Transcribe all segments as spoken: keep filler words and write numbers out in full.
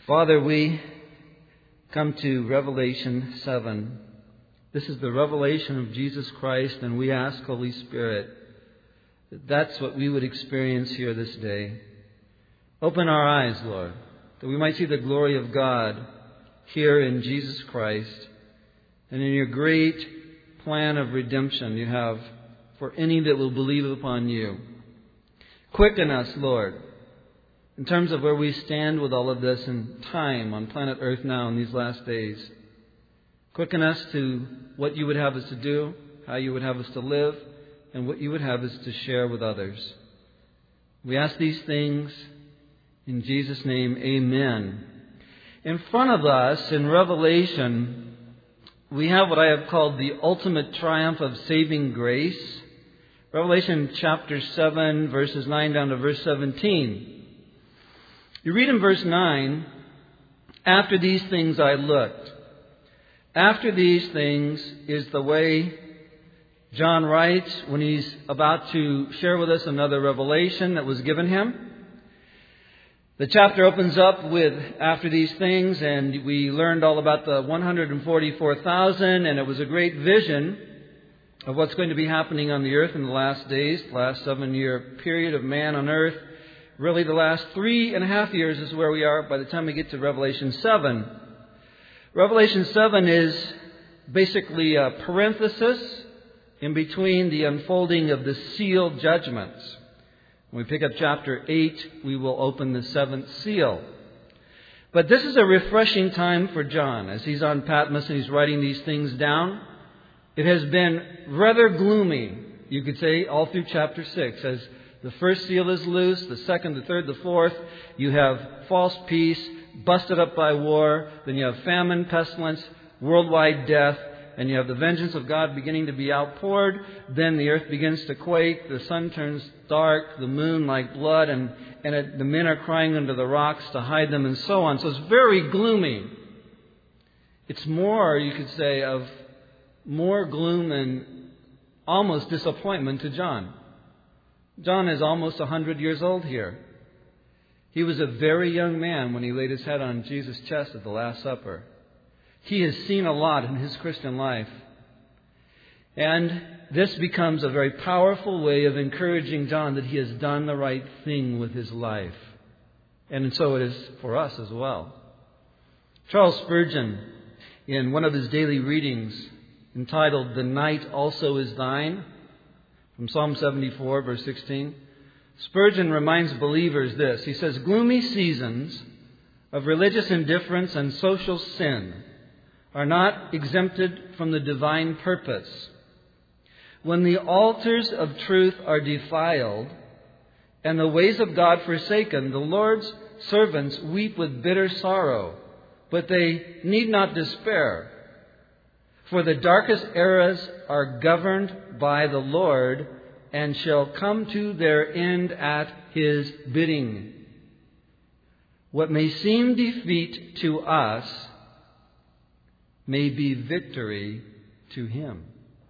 Father, we come to Revelation seven. This is the revelation of Jesus Christ, and we ask, Holy Spirit, that that's what we would experience here this day. Open our eyes, Lord, that we might see the glory of God here in Jesus Christ and in your great plan of redemption you have for any that will believe upon you. Quicken us, Lord, in terms of where we stand with all of this in time on planet Earth now in these last days. Quicken us to what you would have us to do, how you would have us to live, and what you would have us to share with others. We ask these things in Jesus' name, amen. In front of us in Revelation, we have what I have called the ultimate triumph of saving grace. Revelation chapter seven, verses nine down to verse seventeen. You read in verse nine, after these things I looked. After these things is the way John writes when he's about to share with us another revelation that was given him. The chapter opens up with after these things, and we learned all about the one hundred forty-four thousand, and it was a great vision of what's going to be happening on the earth in the last days, the last seven-year period of man on earth. Really, the last three and a half years is where we are by the time we get to Revelation seven. Revelation seven is basically a parenthesis in between the unfolding of the sealed judgments. When we pick up chapter eight, we will open the seventh seal. But this is a refreshing time for John as he's on Patmos and he's writing these things down. It has been rather gloomy, you could say, all through chapter six. As the first seal is loose, the second, the third, the fourth, you have false peace, busted up by war, then you have famine, pestilence, worldwide death, and you have the vengeance of God beginning to be outpoured. Then the earth begins to quake, the sun turns dark, the moon like blood, and, and it, the men are crying under the rocks to hide them, and so on. So it's very gloomy. It's more, you could say, of more gloom and almost disappointment to John. John is almost one hundred years old here. He was a very young man when he laid his head on Jesus' chest at the Last Supper. He has seen a lot in his Christian life. And this becomes a very powerful way of encouraging John that he has done the right thing with his life. And so it is for us as well. Charles Spurgeon, in one of his daily readings entitled, "The Night Also Is Thine," from Psalm seventy-four, verse sixteen, Spurgeon reminds believers this. He says, "Gloomy seasons of religious indifference and social sin are not exempted from the divine purpose. When the altars of truth are defiled and the ways of God forsaken, the Lord's servants weep with bitter sorrow, but they need not despair. For the darkest eras are governed by the Lord and shall come to their end at His bidding. What may seem defeat to us may be victory to Him."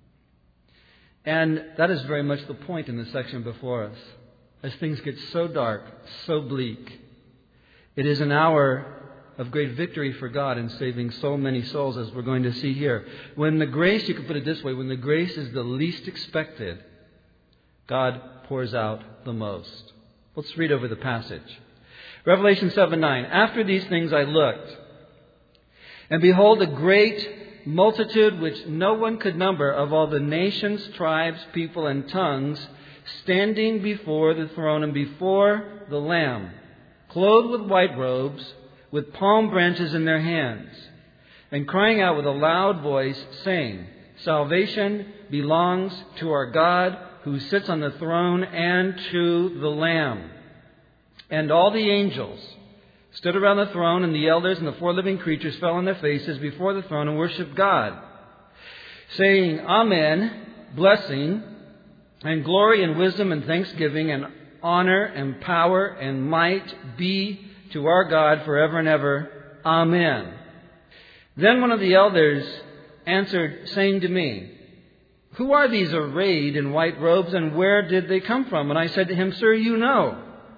And that is very much the point in the section before us. As things get so dark, so bleak, it is an hour of great victory for God in saving so many souls, as we're going to see here. When the grace, you could put it this way, when the grace is the least expected, God pours out the most. Let's read over the passage. Revelation seven nine. "After these things I looked, and behold, a great multitude which no one could number, of all the nations, tribes, people, and tongues, standing before the throne and before the Lamb, clothed with white robes, with palm branches in their hands, and crying out with a loud voice, saying, 'Salvation belongs to our God, who sits on the throne, and to the Lamb.' And all the angels stood around the throne, and the elders and the four living creatures fell on their faces before the throne and worshipped God, saying, 'Amen, blessing and glory and wisdom and thanksgiving and honor and power and might be to our God forever and ever. Amen.' Then one of the elders answered, saying to me, 'Who are these arrayed in white robes, and where did they come from?' And I said to him, 'Sir, you know.'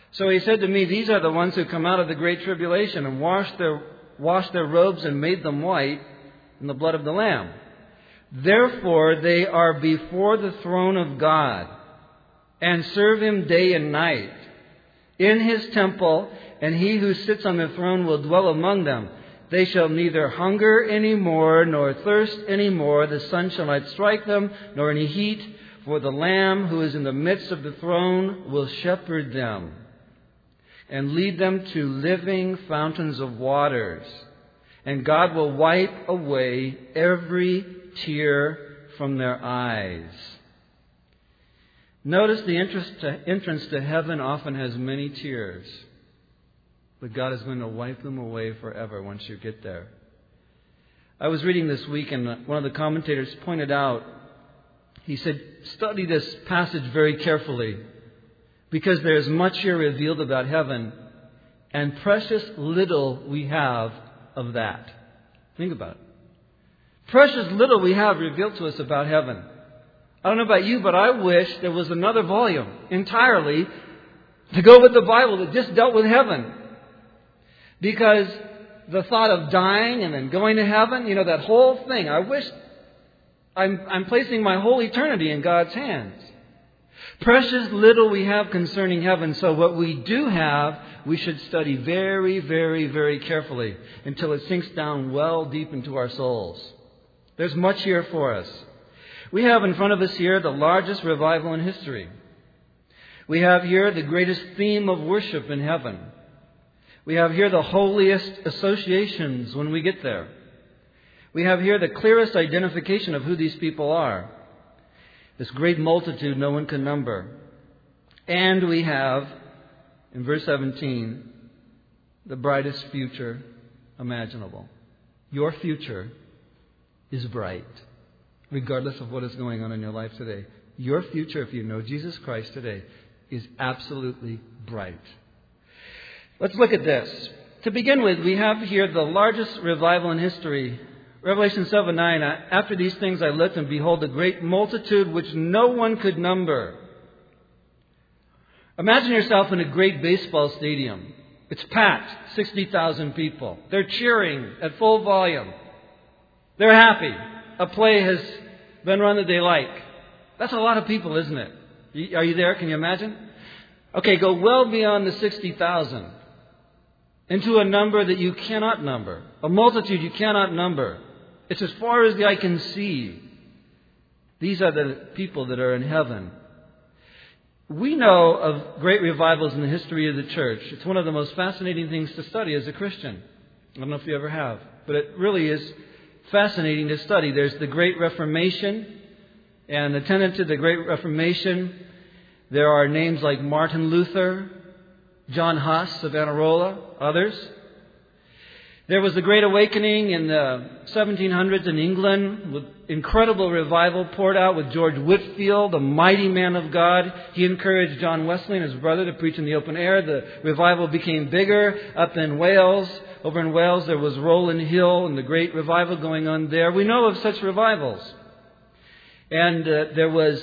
So he said to me, these are the ones who come out of the great tribulation and washed their, washed their robes and made them white in the blood of the Lamb. Therefore they are before the throne of God and serve Him day and night in His temple, and He who sits on the throne will dwell among them. They shall neither hunger any more, nor thirst any more. The sun shall not strike them, nor any heat. For the Lamb who is in the midst of the throne will shepherd them and lead them to living fountains of waters. And God will wipe away every tear from their eyes. Notice the entrance to heaven often has many tears. But God is going to wipe them away forever once you get there. I was reading this week, and one of the commentators pointed out, he said, study this passage very carefully, because there is much here revealed about heaven, and precious little we have of that. Think about it. Precious little we have revealed to us about heaven. I don't know about you, but I wish there was another volume entirely to go with the Bible that just dealt with heaven. Because the thought of dying and then going to heaven, you know, that whole thing, I wish I'm, I'm placing my whole eternity in God's hands. Precious little we have concerning heaven, so what we do have, we should study very, very, very carefully until it sinks down well deep into our souls. There's much here for us. We have in front of us here the largest revival in history. We have here the greatest theme of worship in heaven. We have here the holiest associations when we get there. We have here the clearest identification of who these people are. This great multitude no one can number. And we have, in verse seventeen, the brightest future imaginable. Your future is bright, regardless of what is going on in your life today. Your future, if you know Jesus Christ today, is absolutely bright. Let's look at this. To begin with, we have here the largest revival in history. Revelation seven nine, after these things I looked, and behold, a great multitude which no one could number. Imagine yourself in a great baseball stadium. It's packed, sixty thousand people. They're cheering at full volume. They're happy. A play has been run that they like. That's a lot of people, isn't it? Are you there? Can you imagine? Okay, go well beyond the sixty thousand. Into a number that you cannot number. A multitude you cannot number. It's as far as the eye can see. These are the people that are in heaven. We know of great revivals in the history of the church. It's one of the most fascinating things to study as a Christian. I don't know if you ever have, but it really is fascinating to study. There's the Great Reformation, and attendant to the Great Reformation, there are names like Martin Luther, John Huss of Anarola, others. There was the Great Awakening in the seventeen hundreds in England, with incredible revival poured out with George Whitefield, a mighty man of God. He encouraged John Wesley and his brother to preach in the open air. The revival became bigger up in Wales. Over in Wales there was Rowland Hill and the great revival going on there. We know of such revivals. And uh, there was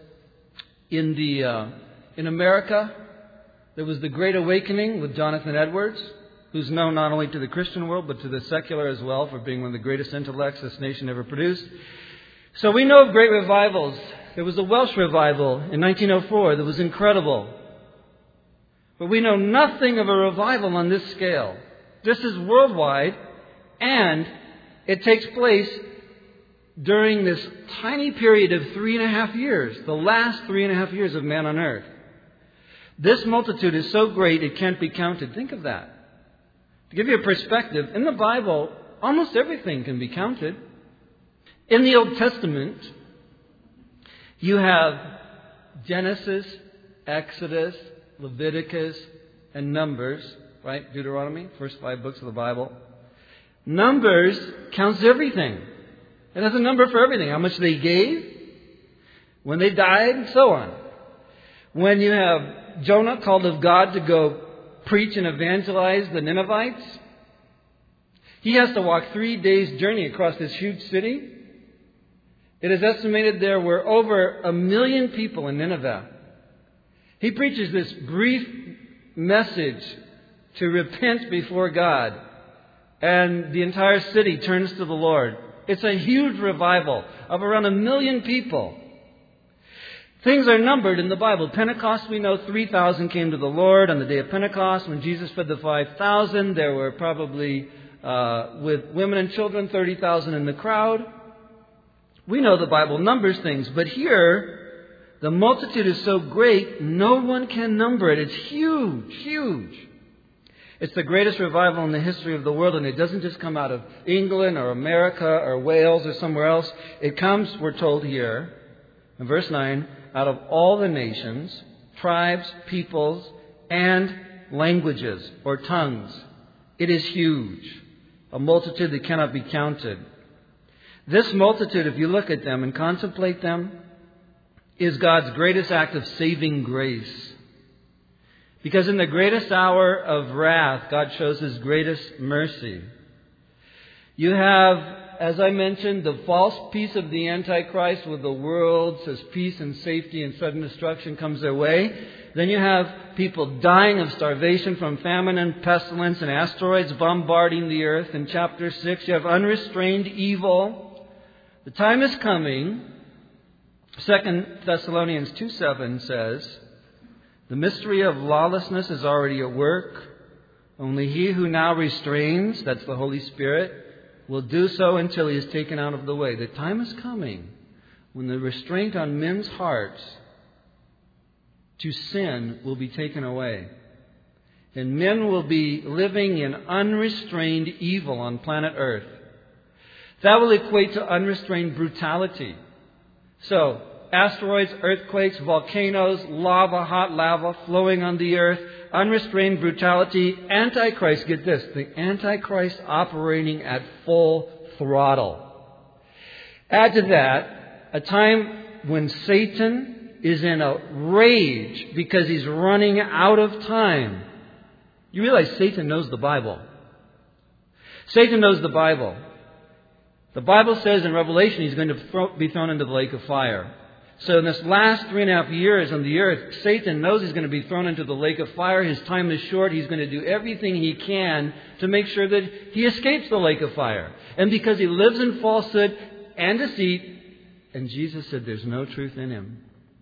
in the uh, in America, there was the Great Awakening with Jonathan Edwards, who's known not only to the Christian world, but to the secular as well for being one of the greatest intellects this nation ever produced. So we know of great revivals. There was the Welsh revival in nineteen oh four that was incredible. But we know nothing of a revival on this scale. This is worldwide, and it takes place during this tiny period of three and a half years, the last three and a half years of man on earth. This multitude is so great it can't be counted. Think of that. To give you a perspective, in the Bible, almost everything can be counted. In the Old Testament, you have Genesis, Exodus, Leviticus, and Numbers, right? Deuteronomy, first five books of the Bible. Numbers counts everything. It has a number for everything. How much they gave, when they died, and so on. When you have Jonah called of God to go preach and evangelize the Ninevites, he has to walk three days' journey across this huge city. It is estimated there were over a million people in Nineveh. He preaches this brief message to repent before God, and the entire city turns to the Lord. It's a huge revival of around a million people. Things are numbered in the Bible. Pentecost, we know three thousand came to the Lord on the day of Pentecost. When Jesus fed the five thousand, there were probably, uh, with women and children, thirty thousand in the crowd. We know the Bible numbers things, but here, the multitude is so great, no one can number it. It's huge, huge. It's the greatest revival in the history of the world, and it doesn't just come out of England or America or Wales or somewhere else. It comes, we're told here, in verse nine, out of all the nations, tribes, peoples, and languages or tongues. It is huge. A multitude that cannot be counted. This multitude, if you look at them and contemplate them, is God's greatest act of saving grace. Because in the greatest hour of wrath, God shows His greatest mercy. You have, as I mentioned, the false peace of the Antichrist, where the world says peace and safety and sudden destruction comes their way. Then you have people dying of starvation from famine and pestilence and asteroids bombarding the earth. In chapter six, you have unrestrained evil. The time is coming. Second Thessalonians two seven says, the mystery of lawlessness is already at work. Only he who now restrains, that's the Holy Spirit, will do so until he is taken out of the way. The time is coming when the restraint on men's hearts to sin will be taken away. And men will be living in unrestrained evil on planet Earth. That will equate to unrestrained brutality. So, asteroids, earthquakes, volcanoes, lava, hot lava flowing on the earth, unrestrained brutality, Antichrist, get this, the Antichrist operating at full throttle. Add to that a time when Satan is in a rage because he's running out of time. You realize Satan knows the Bible. Satan knows the Bible. The Bible says in Revelation he's going to throw, be thrown into the lake of fire. So in this last three and a half years on the earth, Satan knows he's going to be thrown into the lake of fire. His time is short. He's going to do everything he can to make sure that he escapes the lake of fire. And because he lives in falsehood and deceit, and Jesus said there's no truth in him,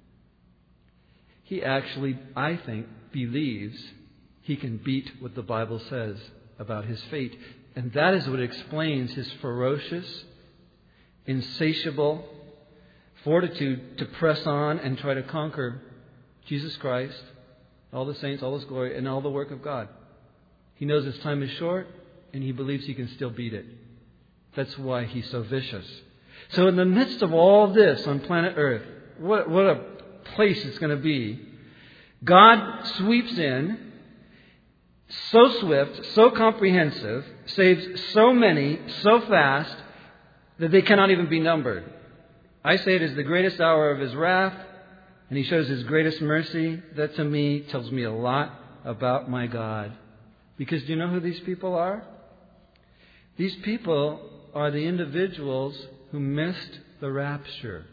he actually, I think, believes he can beat what the Bible says about his fate. And that is what explains his ferocious, insatiable fortitude to press on and try to conquer Jesus Christ, all the saints, all His glory, and all the work of God. He knows his time is short, and he believes he can still beat it. That's why he's so vicious. So in the midst of all this on planet Earth, what, what a place it's going to be. God sweeps in, so swift, so comprehensive, saves so many, so fast, that they cannot even be numbered. I say it is the greatest hour of His wrath, and He shows His greatest mercy. That to me tells me a lot about my God. Because do you know who these people are? These people are the individuals who missed the rapture.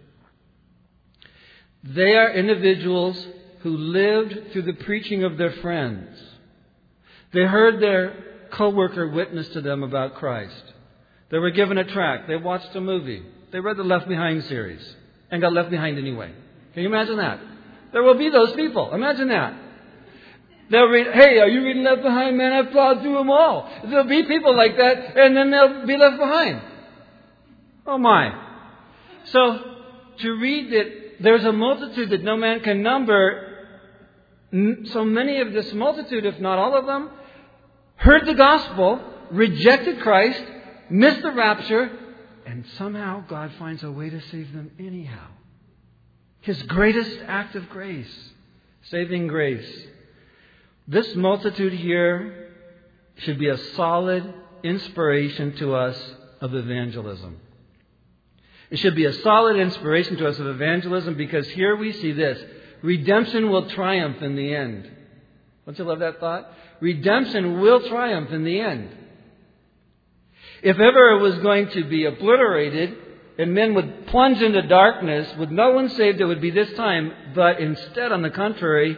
They are individuals who lived through the preaching of their friends. They heard their co-worker witness to them about Christ. They were given a tract. They watched a movie. They read the Left Behind series and got left behind anyway. Can you imagine that? There will be those people. Imagine that. They'll read, hey, are you reading Left Behind? Man, I've plowed through them all. There'll be people like that, and then they'll be left behind. Oh my. So, to read that there's a multitude that no man can number, so many of this multitude, if not all of them, heard the gospel, rejected Christ, missed the rapture, and somehow God finds a way to save them anyhow. His greatest act of grace, saving grace. This multitude here should be a solid inspiration to us of evangelism. It should be a solid inspiration to us of evangelism because here we see this. Redemption will triumph in the end. Don't you love that thought? Redemption will triumph in the end. If ever it was going to be obliterated and men would plunge into darkness with no one saved, it would be this time. But instead, on the contrary,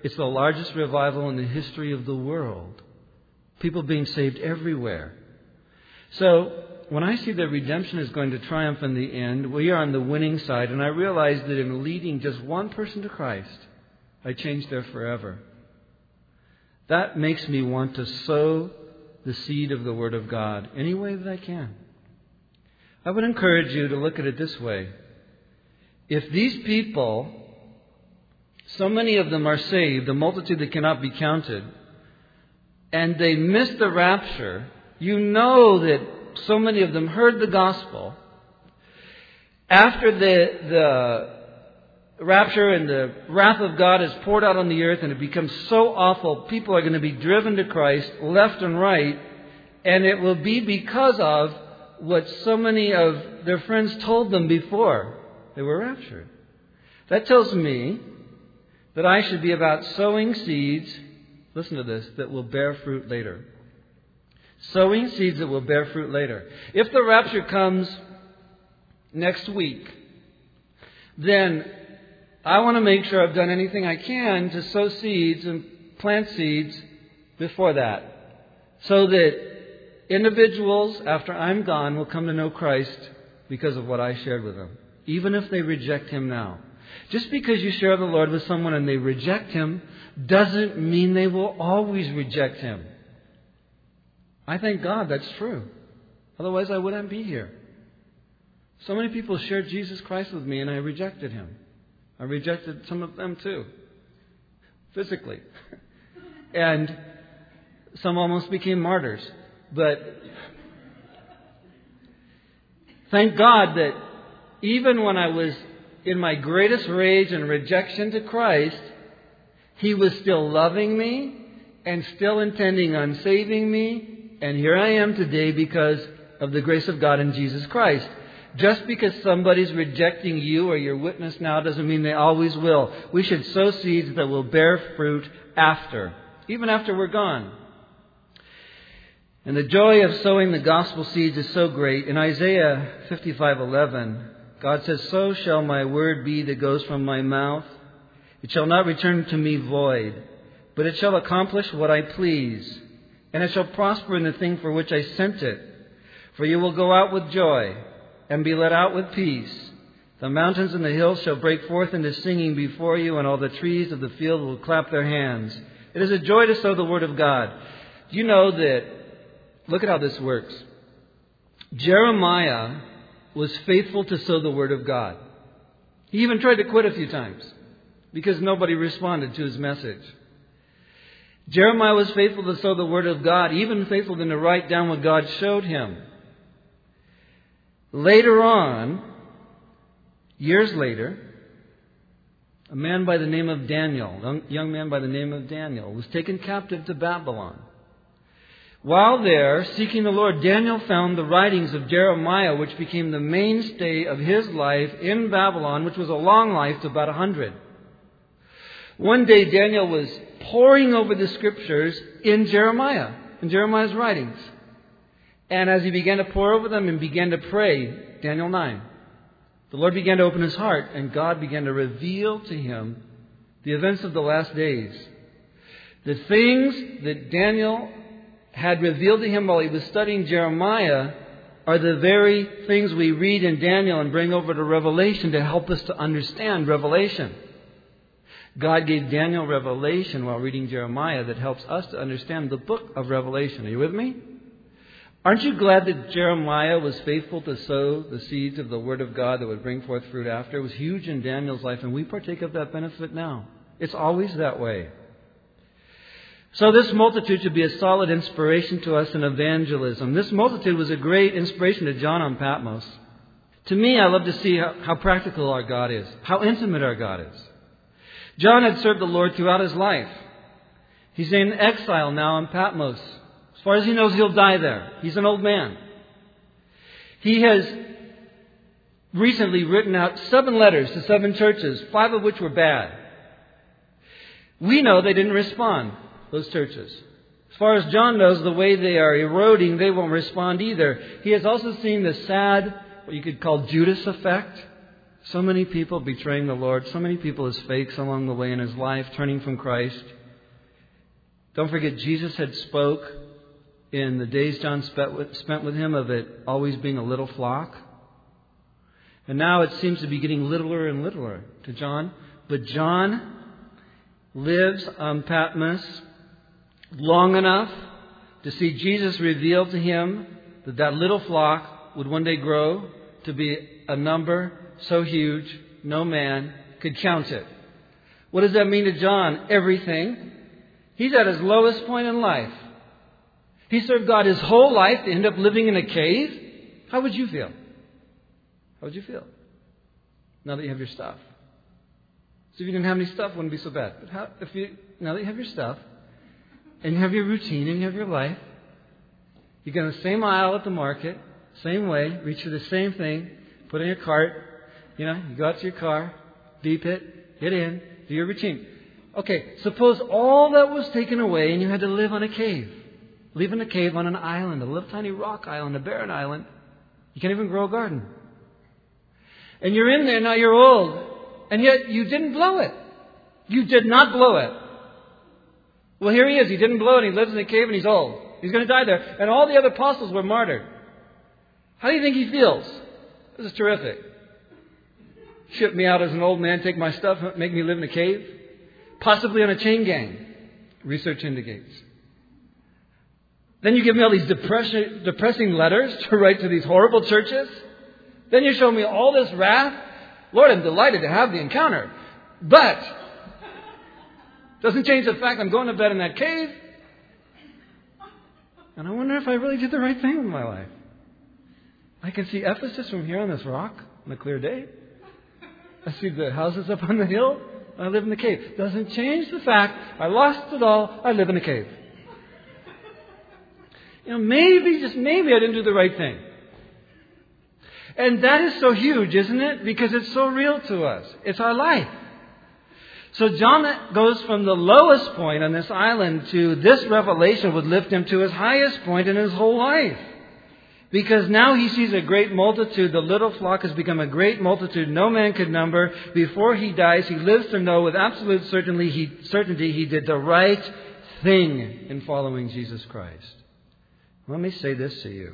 It's the largest revival in the history of the world. People being saved everywhere. So, when I see that redemption is going to triumph in the end, we are on the winning side, and I realize that in leading just one person to Christ, I change their forever. That makes me want to sow the seed of the Word of God any way that I can. I would encourage you to look at it this way. If these people, so many of them are saved, a multitude that cannot be counted, and they miss the rapture, you know that so many of them heard the gospel. After the, the rapture and the wrath of God is poured out on the earth and it becomes so awful, people are going to be driven to Christ left and right, and it will be because of what so many of their friends told them before they were raptured. That tells me that I should be about sowing seeds, listen to this, that will bear fruit later. Sowing seeds that will bear fruit later. If the rapture comes next week, then I want to make sure I've done anything I can to sow seeds and plant seeds before that. So that individuals, after I'm gone, will come to know Christ because of what I shared with them. Even if they reject Him now. Just because you share the Lord with someone and they reject Him doesn't mean they will always reject Him. I thank God that's true. Otherwise I wouldn't be here. So many people shared Jesus Christ with me and I rejected Him. I rejected some of them too. Physically. And some almost became martyrs. But thank God that even when I was in my greatest rage and rejection to Christ, He was still loving me and still intending on saving me. And here I am today because of the grace of God in Jesus Christ. Just because somebody's rejecting you or your witness now doesn't mean they always will. We should sow seeds that will bear fruit after, even after we're gone. And the joy of sowing the gospel seeds is so great. In Isaiah fifty-five eleven, God says, "So shall my word be that goes from my mouth. It shall not return to me void, but it shall accomplish what I please. And it shall prosper in the thing for which I sent it. For you will go out with joy and be led out with peace. The mountains and the hills shall break forth into singing before you, and all the trees of the field will clap their hands." It is a joy to sow the word of God. Do you know that, look at how this works. Jeremiah was faithful to sow the word of God. He even tried to quit a few times because nobody responded to his message. Jeremiah was faithful to sow the word of God, even faithful to write down what God showed him. Later on, years later, a man by the name of Daniel, a young man by the name of Daniel, was taken captive to Babylon. While there, seeking the Lord, Daniel found the writings of Jeremiah, which became the mainstay of his life in Babylon, which was a long life to about a hundred. One day, Daniel was poring over the scriptures in Jeremiah, in Jeremiah's writings. And as he began to pore over them and began to pray, Daniel nine, the Lord began to open his heart, and God began to reveal to him the events of the last days. The things that Daniel had revealed to him while he was studying Jeremiah are the very things we read in Daniel and bring over to Revelation to help us to understand Revelation. God gave Daniel revelation while reading Jeremiah that helps us to understand the book of Revelation. Are you with me? Aren't you glad that Jeremiah was faithful to sow the seeds of the Word of God that would bring forth fruit after? It was huge in Daniel's life, and we partake of that benefit now. It's always that way. So this multitude should be a solid inspiration to us in evangelism. This multitude was a great inspiration to John on Patmos. To me, I love to see how, how practical our God is, how intimate our God is. John had served the Lord throughout his life. He's in exile now on Patmos. As far as he knows, he'll die there. He's an old man. He has recently written out seven letters to seven churches, five of which were bad. We know they didn't respond, those churches. As far as John knows, the way they are eroding, they won't respond either. He has also seen the sad, what you could call Judas effect. So many people betraying the Lord. So many people as fakes along the way in his life, turning from Christ. Don't forget, Jesus had spoke in the days John spent with, spent with him of it always being a little flock. And now it seems to be getting littler and littler to John. But John lives on Patmos long enough to see Jesus reveal to him that that little flock would one day grow to be a number so huge no man could count it. What does that mean to John? Everything. He's at his lowest point in life. He served God his whole life to end up living in a cave. How would you feel? How would you feel now that you have your stuff? So if you didn't have any stuff, it wouldn't be so bad. But how, if you now that you have your stuff, and you have your routine, and you have your life, you go in the same aisle at the market, same way, reach for the same thing, put in your cart, you know, you go out to your car, beep it, get in, do your routine. Okay, suppose all that was taken away and you had to live on a cave. Live in a cave on an island, a little tiny rock island, a barren island. You can't even grow a garden. And you're in there, now you're old, and yet you didn't blow it. You did not blow it. Well, here he is. He didn't blow it. He lives in a cave and he's old. He's going to die there. And all the other apostles were martyred. How do you think he feels? This is terrific. Ship me out as an old man, take my stuff, make me live in a cave? Possibly on a chain gang. Research indicates. Then you give me all these depression, depressing letters to write to these horrible churches. Then you show me all this wrath. Lord, I'm delighted to have the encounter. But doesn't change the fact I'm going to bed in that cave. And I wonder if I really did the right thing with my life. I can see Ephesus from here on this rock on a clear day. I see the houses up on the hill. I live in the cave. Doesn't change the fact I lost it all. I live in a cave. You know, maybe, just maybe I didn't do the right thing. And that is so huge, isn't it? Because it's so real to us. It's our life. So John goes from the lowest point on this island to this revelation would lift him to his highest point in his whole life. Because now he sees a great multitude. The little flock has become a great multitude no man could number. Before he dies, he lives to know with absolute certainty he, certainty he did the right thing in following Jesus Christ. Let me say this to you.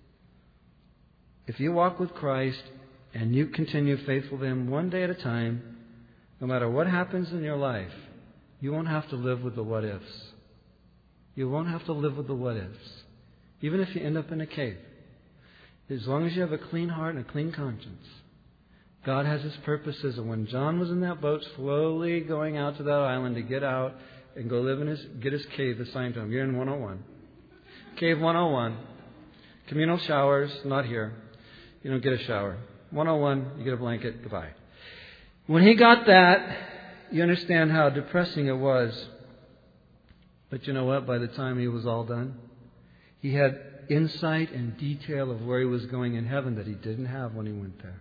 If you walk with Christ and you continue faithful to Him one day at a time, no matter what happens in your life, you won't have to live with the what ifs. You won't have to live with the what ifs. Even if you end up in a cave. As long as you have a clean heart and a clean conscience. God has His purposes. And when John was in that boat slowly going out to that island to get out and go live in his, get his cave assigned to him. You're in one oh one. Cave one oh one. Communal showers, not here. You don't get a shower. one oh one, you get a blanket, goodbye. When he got that, you understand how depressing it was. But you know what? By the time he was all done, he had insight and detail of where he was going in heaven that he didn't have when he went there.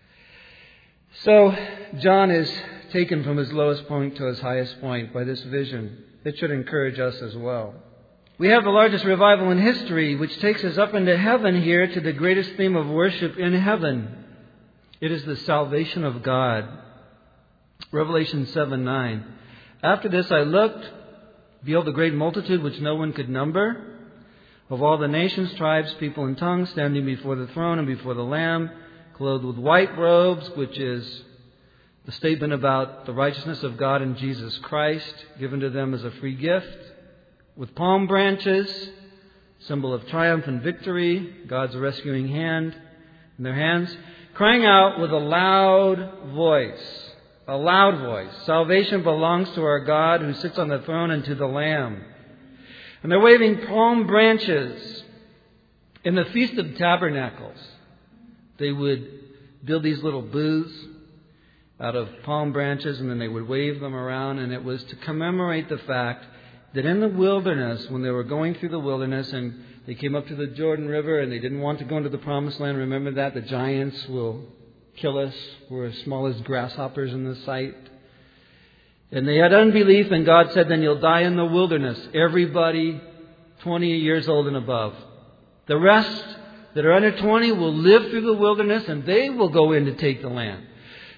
So, John is taken from his lowest point to his highest point by this vision. It should encourage us as well. We have the largest revival in history, which takes us up into heaven here to the greatest theme of worship in heaven. It is the salvation of God. Revelation seven nine. After this I looked, behold, a great multitude which no one could number, of all the nations, tribes, people, and tongues, standing before the throne and before the Lamb, clothed with white robes, which is the statement about the righteousness of God in Jesus Christ, given to them as a free gift, with palm branches, symbol of triumph and victory, God's rescuing hand in their hands, crying out with a loud voice, a loud voice, salvation belongs to our God who sits on the throne and to the Lamb. And they're waving palm branches. In the Feast of Tabernacles, they would build these little booths out of palm branches, and then they would wave them around, and it was to commemorate the fact that in the wilderness, when they were going through the wilderness and they came up to the Jordan River and they didn't want to go into the Promised Land, remember that? The giants will kill us. We're as small as grasshoppers in the sight. And they had unbelief, and God said, then you'll die in the wilderness. Everybody twenty years old and above. The rest that are under twenty will live through the wilderness, and they will go in to take the land.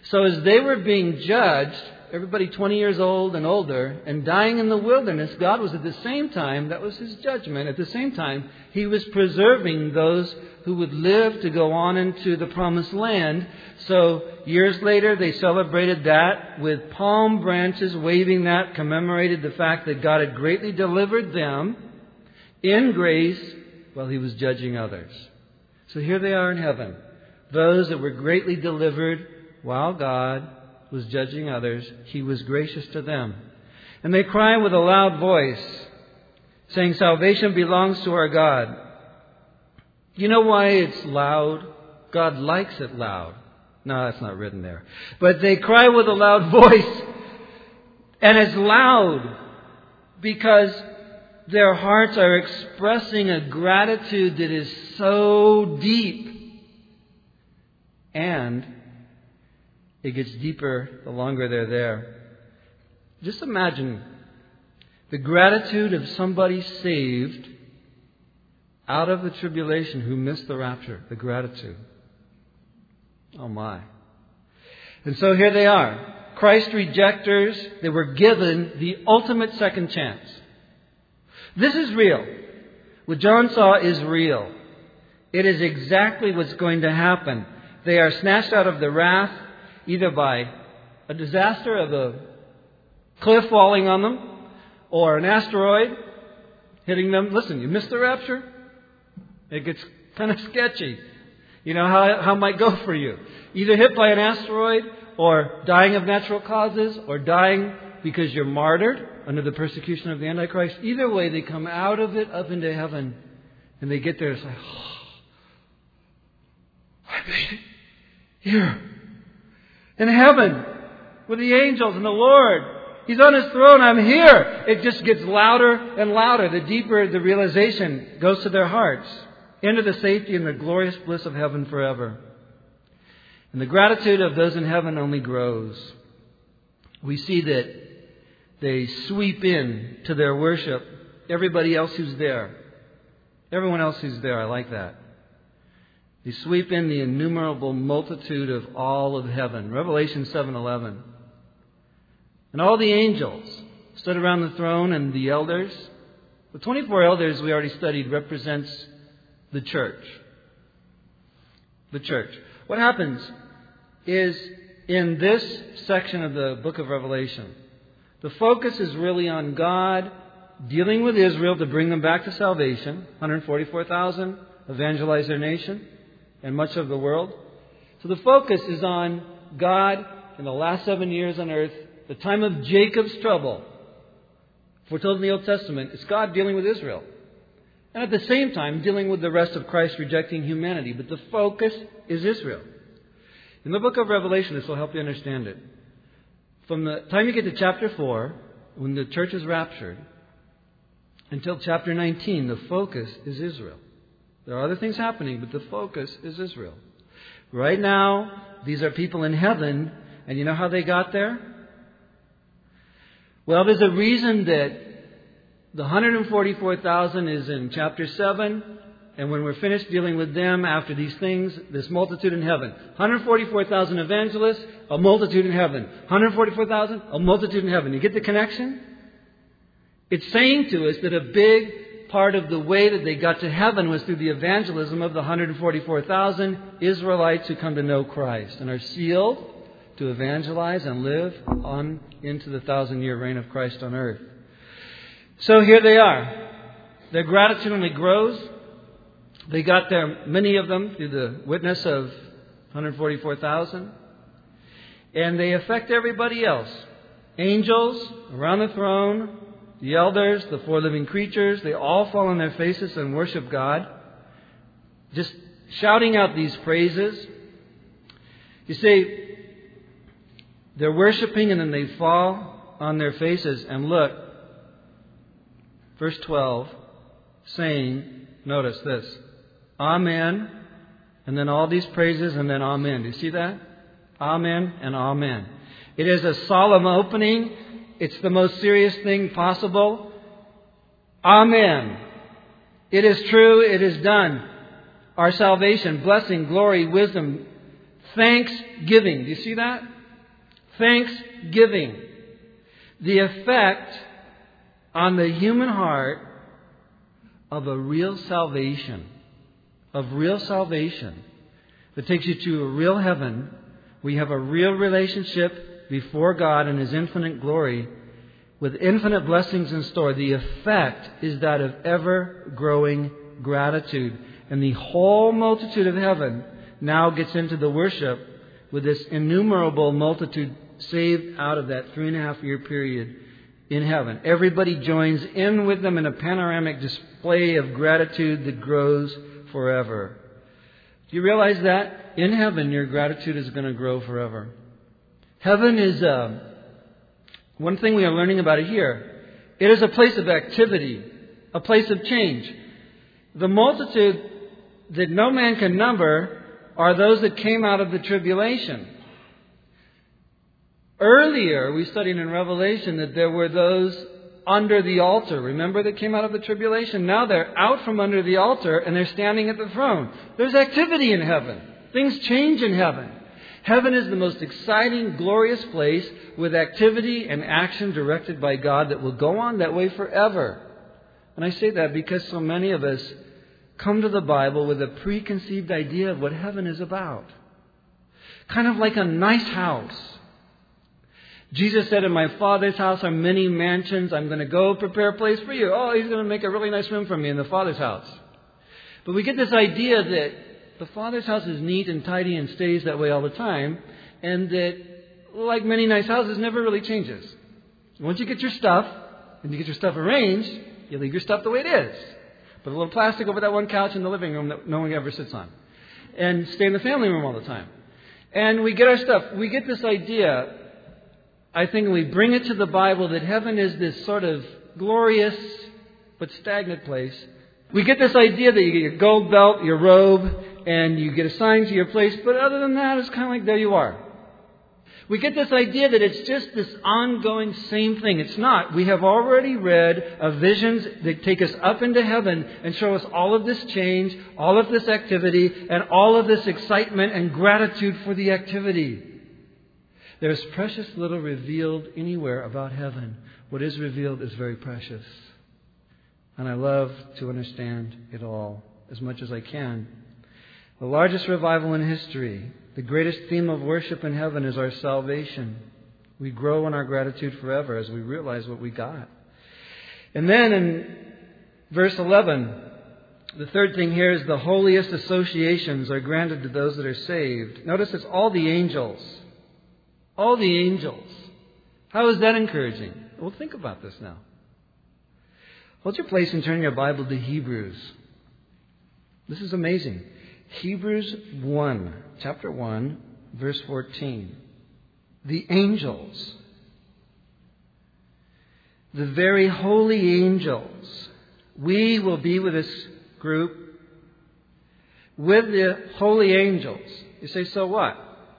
So as they were being judged, everybody twenty years old and older, and dying in the wilderness, God was at the same time, that was His judgment, at the same time, He was preserving those who would live to go on into the promised land. So years later, they celebrated that with palm branches, waving that, commemorated the fact that God had greatly delivered them in grace while He was judging others. So here they are in heaven, those that were greatly delivered while God was judging others. He was gracious to them. And they cry with a loud voice, saying, "Salvation belongs to our God." You know why it's loud? God likes it loud. No, that's not written there. But they cry with a loud voice. And it's loud because their hearts are expressing a gratitude that is so deep. And it gets deeper the longer they're there. Just imagine the gratitude of somebody saved out of the tribulation who missed the rapture. The gratitude. Oh my. And so here they are. Christ rejectors. They were given the ultimate second chance. This is real. What John saw is real. It is exactly what's going to happen. They are snatched out of the wrath, either by a disaster of a cliff falling on them, or an asteroid hitting them. Listen, you missed the rapture? It gets kind of sketchy. You know how, how it might go for you. Either hit by an asteroid, or dying of natural causes, or dying because you're martyred under the persecution of the Antichrist. Either way, they come out of it up into heaven. And they get there, it's like, oh, I made it here. In heaven, with the angels and the Lord. He's on His throne, I'm here. It just gets louder and louder. The deeper the realization goes to their hearts. Into the safety and the glorious bliss of heaven forever. And the gratitude of those in heaven only grows. We see that they sweep in to their worship everybody else who's there. Everyone else who's there, I like that. They sweep in the innumerable multitude of all of heaven. Revelation seven eleven. And all the angels stood around the throne and the elders. The twenty-four elders we already studied represents the church. The church. What happens is in this section of the book of Revelation, the focus is really on God dealing with Israel to bring them back to salvation. one hundred forty-four thousand evangelize their nation and much of the world. So the focus is on God in the last seven years on earth, the time of Jacob's trouble. Foretold in the Old Testament, it's God dealing with Israel. And at the same time, dealing with the rest of Christ rejecting humanity. But the focus is Israel. In the book of Revelation, this will help you understand it. From the time you get to chapter four, when the church is raptured, until chapter nineteen, the focus is Israel. There are other things happening, but the focus is Israel. Right now, these are people in heaven, and you know how they got there? Well, there's a reason that the one hundred forty-four thousand is in chapter seven, and when we're finished dealing with them after these things, this multitude in heaven. one hundred forty-four thousand evangelists, a multitude in heaven. one hundred forty-four thousand, a multitude in heaven. You get the connection? It's saying to us that a big part of the way that they got to heaven was through the evangelism of the one hundred forty-four thousand Israelites who come to know Christ and are sealed to evangelize and live on into the thousand-year reign of Christ on earth. So here they are. Their gratitude only grows. They got there, many of them, through the witness of one hundred forty-four thousand. And they affect everybody else. Angels around the throne, the elders, the four living creatures, they all fall on their faces and worship God. Just shouting out these praises. You see, they're worshiping and then they fall on their faces and look. Verse twelve, saying, notice this, Amen, and then all these praises, and then Amen. Do you see that? Amen and Amen. It is a solemn opening. It's the most serious thing possible. Amen. It is true. It is done. Our salvation, blessing, glory, wisdom, thanksgiving. Do you see that? Thanksgiving. The effect on the human heart of a real salvation. Of real salvation. That takes you to a real heaven. We have a real relationship before God in His infinite glory with infinite blessings in store. The effect is that of ever-growing gratitude. And the whole multitude of heaven now gets into the worship with this innumerable multitude saved out of that three and a half year period in heaven. Everybody joins in with them in a panoramic display of gratitude that grows forever. Do you realize that? In heaven, your gratitude is going to grow forever. Heaven is uh, one thing we are learning about it here. It is a place of activity, a place of change. The multitude that no man can number are those that came out of the tribulation. Earlier, we studied in Revelation that there were those under the altar. Remember, that came out of the tribulation? Now they're out from under the altar and they're standing at the throne. There's activity in heaven. Things change in heaven. Heaven is the most exciting, glorious place with activity and action directed by God that will go on that way forever. And I say that because so many of us come to the Bible with a preconceived idea of what heaven is about. Kind of like a nice house. Jesus said, in my Father's house are many mansions. I'm going to go prepare a place for you. Oh, He's going to make a really nice room for me in the Father's house. But we get this idea that the Father's house is neat and tidy and stays that way all the time. And that, like many nice houses, never really changes. Once you get your stuff, and you get your stuff arranged, you leave your stuff the way it is. Put a little plastic over that one couch in the living room that no one ever sits on. And stay in the family room all the time. And we get our stuff. We get this idea, I think, we bring it to the Bible that heaven is this sort of glorious but stagnant place. We get this idea that you get your gold belt, your robe, and you get assigned to your place. But other than that, it's kind of like there you are. We get this idea that it's just this ongoing same thing. It's not. We have already read of visions that take us up into heaven and show us all of this change, all of this activity, and all of this excitement and gratitude for the activity. There's precious little revealed anywhere about heaven. What is revealed is very precious. And I love to understand it all as much as I can. The largest revival in history, the greatest theme of worship in heaven is our salvation. We grow in our gratitude forever as we realize what we got. And then in verse eleven, the third thing here is the holiest associations are granted to those that are saved. Notice it's all the angels. All the angels. How is that encouraging? Well, think about this now. Hold your place and turn your Bible to Hebrews. This is amazing. Hebrews one, chapter one, verse fourteen. The angels, the very holy angels, we will be with this group, with the holy angels. You say, so what?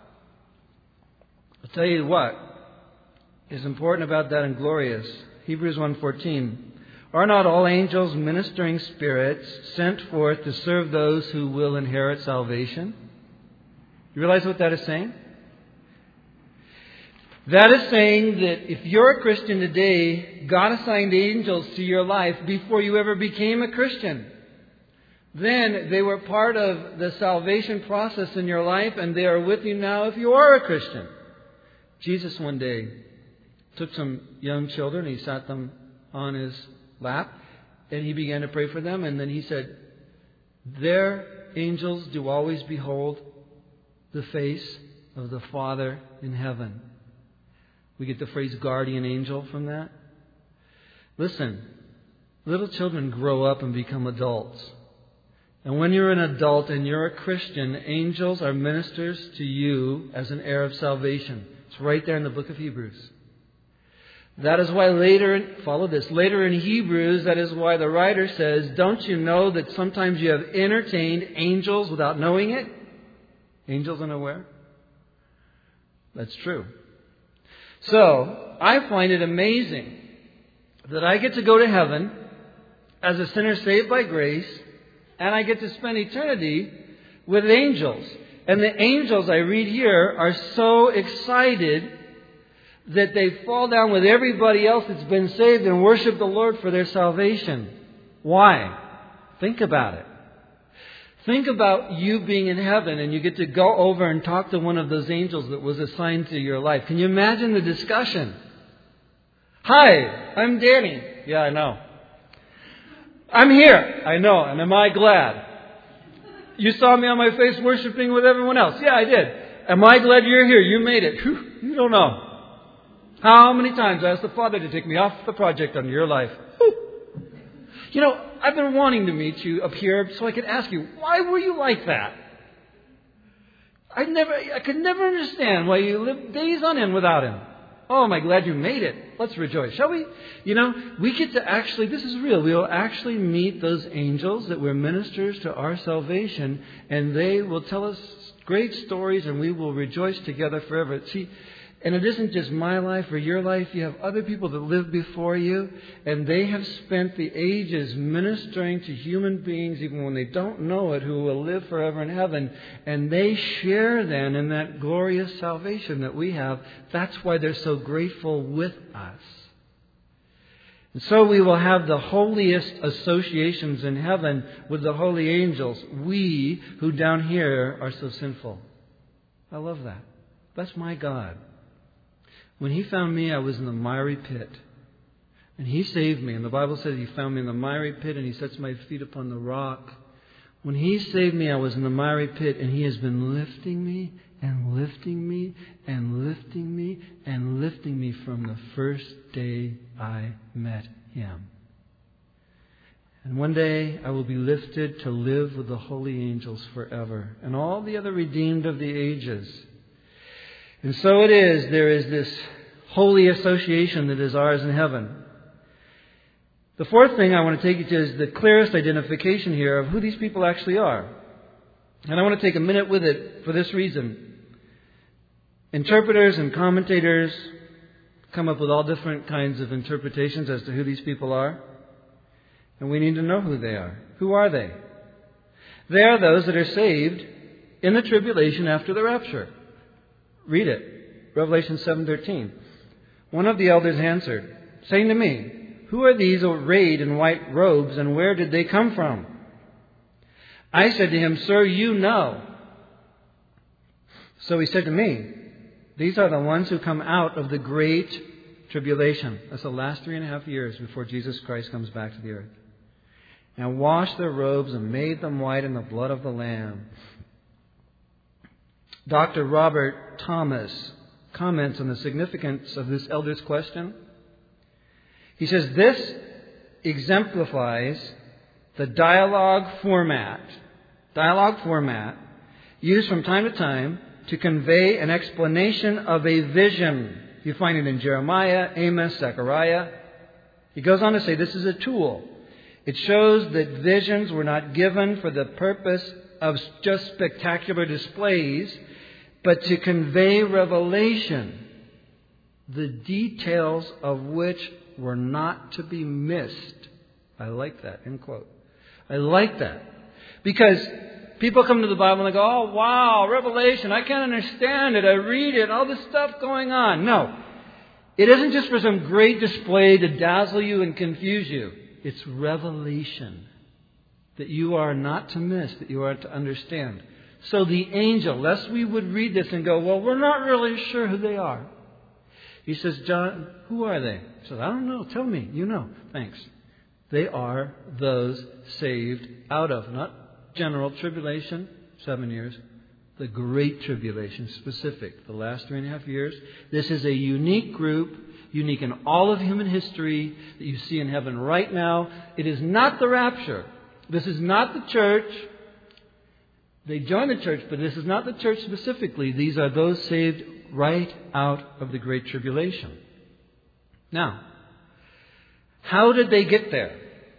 I'll tell you what is important about that and glorious. Hebrews one fourteen. Are not all angels ministering spirits sent forth to serve those who will inherit salvation? You realize what that is saying? That is saying that if you're a Christian today, God assigned angels to your life before you ever became a Christian. Then they were part of the salvation process in your life, and they are with you now if you are a Christian. Jesus one day took some young children, he sat them on his lap, and he began to pray for them, and then he said, their angels do always behold the face of the Father in heaven. We get the phrase guardian angel from that. Listen, little children grow up and become adults. And when you're an adult and you're a Christian, angels are ministers to you as an heir of salvation. It's right there in the book of Hebrews. That is why later, follow this, later in Hebrews, that is why the writer says, don't you know that sometimes you have entertained angels without knowing it? Angels unaware? That's true. So, I find it amazing that I get to go to heaven as a sinner saved by grace, and I get to spend eternity with angels. And the angels I read here are so excited that they fall down with everybody else that's been saved and worship the Lord for their salvation. Why? Think about it. Think about you being in heaven and you get to go over and talk to one of those angels that was assigned to your life. Can you imagine the discussion? Hi, I'm Danny. Yeah, I know. I'm here. I know. And am I glad? You saw me on my face worshiping with everyone else. Yeah, I did. Am I glad you're here? You made it. Whew, you don't know. How many times I asked the Father to take me off the project on your life? Whew. You know, I've been wanting to meet you up here so I could ask you, why were you like that? I never, I could never understand why you lived days on end without Him. Oh, am I glad you made it. Let's rejoice, shall we? You know, we get to actually, this is real, we will actually meet those angels that were ministers to our salvation, and they will tell us great stories, and we will rejoice together forever. See, and it isn't just my life or your life. You have other people that live before you, and they have spent the ages ministering to human beings, even when they don't know it, who will live forever in heaven. And they share then in that glorious salvation that we have. That's why they're so grateful with us. And so we will have the holiest associations in heaven with the holy angels. We, who down here are so sinful. I love that. That's my God. When He found me, I was in the miry pit. And He saved me. And the Bible says He found me in the miry pit and He sets my feet upon the rock. When He saved me, I was in the miry pit, and He has been lifting me and lifting me and lifting me and lifting me from the first day I met Him. And one day I will be lifted to live with the holy angels forever and all the other redeemed of the ages. And so it is, there is this holy association that is ours in heaven. The fourth thing I want to take you to is the clearest identification here of who these people actually are. And I want to take a minute with it for this reason. Interpreters and commentators come up with all different kinds of interpretations as to who these people are. And we need to know who they are. Who are they? They are those that are saved in the tribulation after the rapture. Read it. Revelation seven thirteen. One of the elders answered, saying to me, who are these arrayed in white robes, and where did they come from? I said to him, Sir, you know. So he said to me, these are the ones who come out of the great tribulation. That's the last three and a half years before Jesus Christ comes back to the earth. And washed their robes and made them white in the blood of the Lamb. Doctor Robert Thomas comments on the significance of this elder's question. He says, this exemplifies the dialogue format, dialogue format used from time to time to convey an explanation of a vision. You find it in Jeremiah, Amos, Zechariah. He goes on to say this is a tool. It shows that visions were not given for the purpose of just spectacular displays, but to convey revelation, the details of which were not to be missed. I like that, end quote. I like that. Because people come to the Bible and they go, oh, wow, Revelation, I can't understand it. I read it, all this stuff going on. No, it isn't just for some great display to dazzle you and confuse you. It's revelation that you are not to miss, that you are to understand. So the angel, lest we would read this and go, well, we're not really sure who they are. He says, John, who are they? He says, I don't know. Tell me. You know. Thanks. They are those saved out of, not general tribulation, seven years, the great tribulation, specific, the last three and a half years. This is a unique group, unique in all of human history that you see in heaven right now. It is not the rapture. This is not the church. They join the church, but this is not the church specifically. These are those saved right out of the Great Tribulation. Now, how did they get there?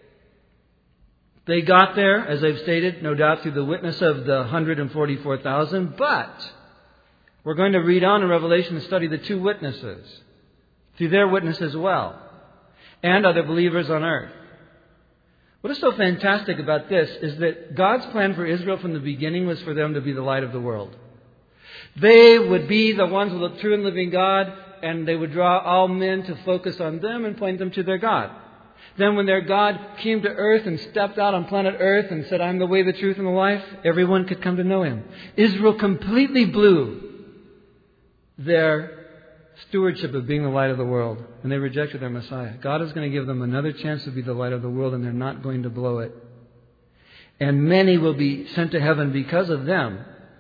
They got there, as I've stated, no doubt through the witness of the one hundred forty-four thousand, but we're going to read on in Revelation and study the two witnesses, through their witness as well, and other believers on earth. What is so fantastic about this is that God's plan for Israel from the beginning was for them to be the light of the world. They would be the ones with the true and living God, and they would draw all men to focus on them and point them to their God. Then when their God came to earth and stepped out on planet Earth and said, I'm the way, the truth, and the life, everyone could come to know Him. Israel completely blew their stewardship of being the light of the world, and they rejected their Messiah. God is going to give them another chance to be the light of the world, and they're not going to blow it. And many will be sent to heaven because of them.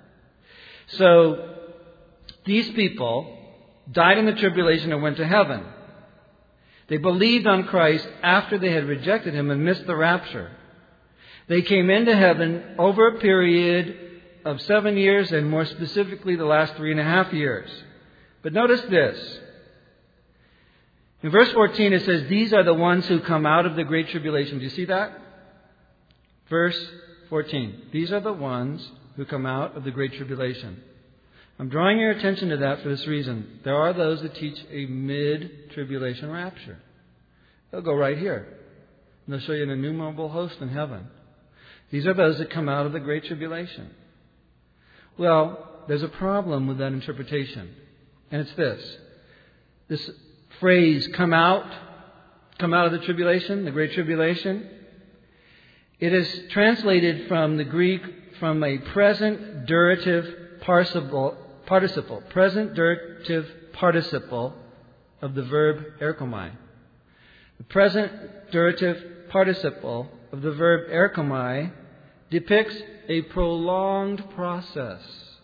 So these people died in the tribulation and went to heaven. They believed on Christ after they had rejected Him and missed the rapture. They came into heaven over a period of seven years, and more specifically the last three and a half years. But notice this. In verse fourteen it says, these are the ones who come out of the great tribulation. Do you see that? Verse fourteen. These are the ones who come out of the great tribulation. I'm drawing your attention to that for this reason. There are those that teach a mid-tribulation rapture. They'll go right here. And they'll show you an innumerable host in heaven. These are those that come out of the great tribulation. Well, there's a problem with that interpretation. And it's this. This phrase, come out, come out of the tribulation, the great tribulation. It is translated from the Greek from a present durative participle, participle, present durative participle of the verb erchomai. The present durative participle of the verb erchomai depicts a prolonged process.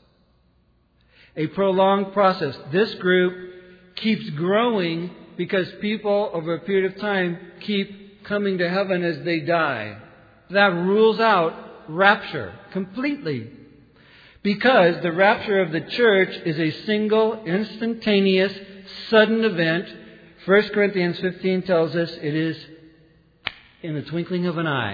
A prolonged process. This group keeps growing because people over a period of time keep coming to heaven as they die. That rules out rapture completely. Because the rapture of the church is a single, instantaneous, sudden event. First Corinthians fifteen tells us it is in the twinkling of an eye.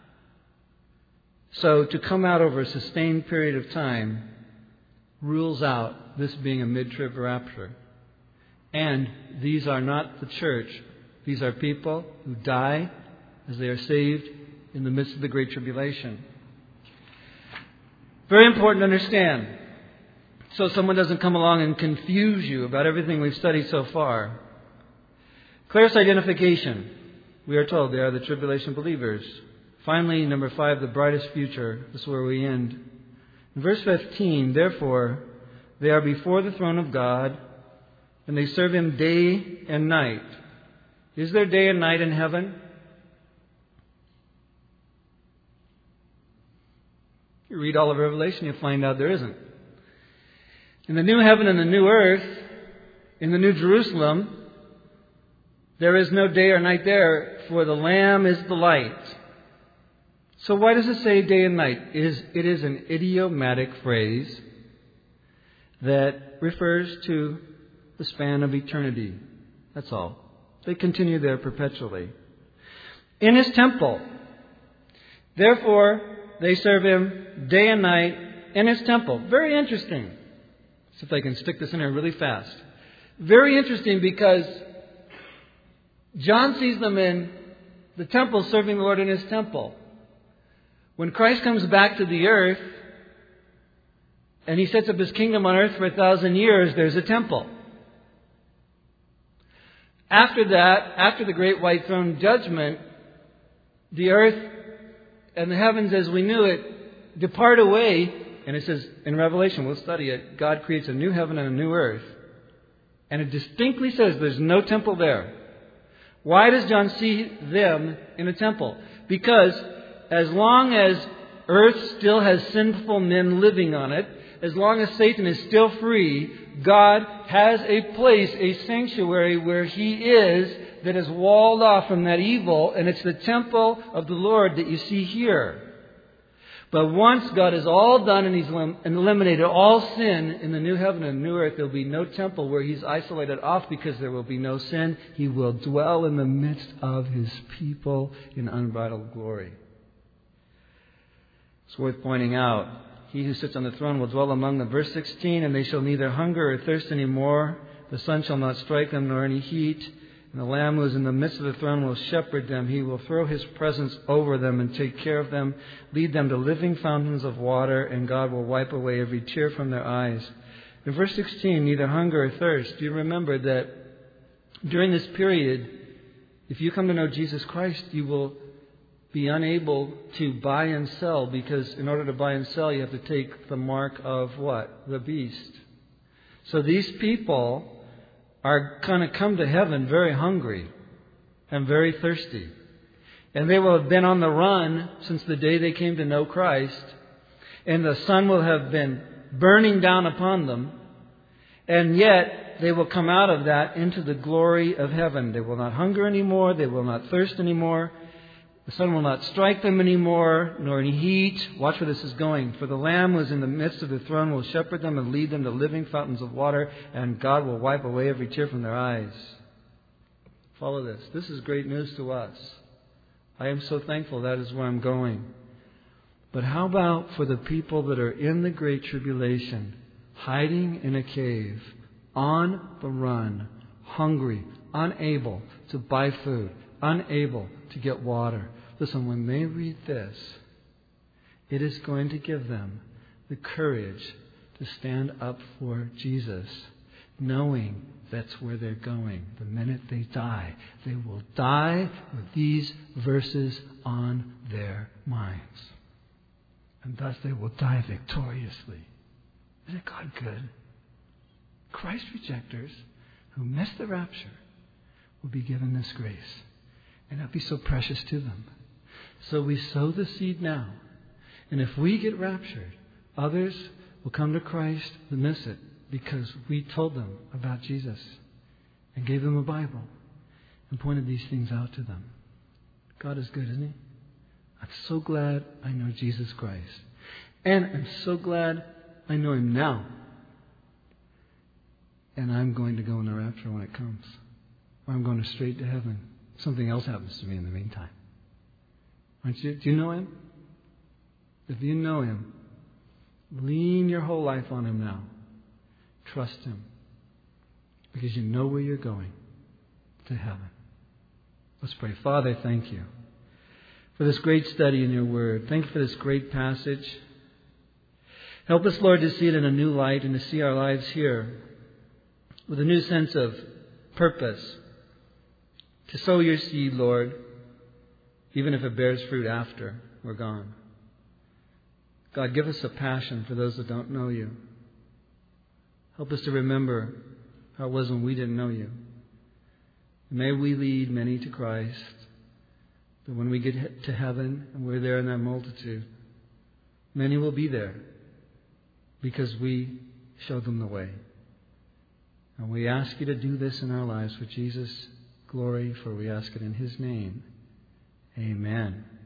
So to come out over a sustained period of time rules out this being a mid-trib rapture. And these are not the church. These are people who die as they are saved in the midst of the Great Tribulation. Very important to understand. So someone doesn't come along and confuse you about everything we've studied so far. Clearest identification. We are told they are the tribulation believers. Finally, number five, the brightest future. This is where we end. In verse fifteen, therefore, they are before the throne of God, and they serve Him day and night. Is there day and night in heaven? You read all of Revelation, you'll find out there isn't. In the new heaven and the new earth, in the new Jerusalem, there is no day or night there, for the Lamb is the light. So why does it say day and night? It is, it is an idiomatic phrase that refers to the span of eternity. That's all. They continue there perpetually. In His temple, therefore, they serve Him day and night in His temple. Very interesting. See if I can stick this in here really fast. Very interesting because John sees them in the temple serving the Lord in His temple. When Christ comes back to the earth and He sets up His kingdom on earth for a thousand years, there's a temple. After that, after the great white throne judgment, the earth and the heavens as we knew it depart away. And it says in Revelation, we'll study it, God creates a new heaven and a new earth. And it distinctly says there's no temple there. Why does John see them in a temple? Because as long as earth still has sinful men living on it, as long as Satan is still free, God has a place, a sanctuary where He is that is walled off from that evil, and it's the temple of the Lord that you see here. But once God is all done and He's eliminated all sin in the new heaven and new earth, there will be no temple where He's isolated off because there will be no sin. He will dwell in the midst of His people in unbridled glory. It's worth pointing out. He who sits on the throne will dwell among them. Verse sixteen, and they shall neither hunger or thirst any more. The sun shall not strike them, nor any heat. And the Lamb who is in the midst of the throne will shepherd them. He will throw His presence over them and take care of them, lead them to living fountains of water, and God will wipe away every tear from their eyes. In verse sixteen, neither hunger or thirst. Do you remember that during this period, if you come to know Jesus Christ, you will be unable to buy and sell, because in order to buy and sell, you have to take the mark of what? The beast. So these people are going to come to heaven very hungry and very thirsty. And they will have been on the run since the day they came to know Christ. And the sun will have been burning down upon them. And yet, they will come out of that into the glory of heaven. They will not hunger anymore. They will not thirst anymore. The sun will not strike them anymore, nor any heat. Watch where this is going. For the Lamb who is in the midst of the throne will shepherd them and lead them to living fountains of water, and God will wipe away every tear from their eyes. Follow this. This is great news to us. I am so thankful that is where I'm going. But how about for the people that are in the great tribulation, hiding in a cave, on the run, hungry, unable to buy food, unable to get water? Listen, when they read this, it is going to give them the courage to stand up for Jesus, knowing that's where they're going. The minute they die, they will die with these verses on their minds. And thus they will die victoriously. Isn't God good? Christ rejectors who miss the rapture will be given this grace. And that'll be so precious to them. So we sow the seed now. And if we get raptured, others will come to Christ that miss it, because we told them about Jesus and gave them a Bible and pointed these things out to them. God is good, isn't He? I'm so glad I know Jesus Christ. And I'm so glad I know Him now. And I'm going to go in the rapture when it comes. Or I'm going straight to heaven. Something else happens to me in the meantime. Aren't you? Do you know Him? If you know Him, lean your whole life on Him now. Trust Him. Because you know where you're going. To heaven. Let's pray. Father, thank You for this great study in Your Word. Thank You for this great passage. Help us, Lord, to see it in a new light and to see our lives here with a new sense of purpose. To sow Your seed, Lord, even if it bears fruit after we're gone. God, give us a passion for those that don't know You. Help us to remember how it was when we didn't know You. May we lead many to Christ, that when we get to heaven and we're there in that multitude, many will be there because we showed them the way. And we ask You to do this in our lives for Jesus' glory, for we ask it in His name. Amen.